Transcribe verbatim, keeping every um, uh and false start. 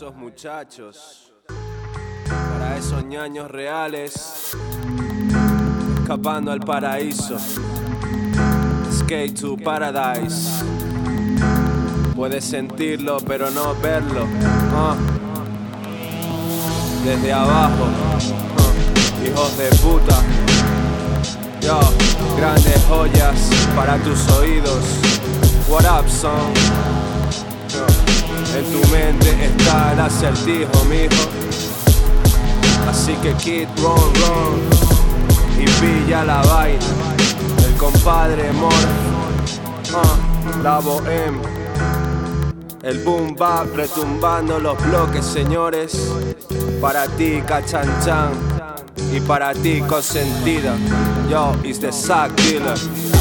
esos muchachos, para esos ñaños reales, escapando al paraíso. Skate to Paradise. Puedes sentirlo pero no verlo. uh. Desde abajo, uh. hijos de puta. Yo, grandes joyas para tus oídos. What up, son? Yo, en tu mente está el acertijo, mijo. Así que kid, run, run y pilla la vaina. El compadre Mor, uh, la bohem. El boom bap retumbando los bloques, señores. Para ti, Cachanchan, y para ti, Consentida. Yo, it's the Sack Dealer.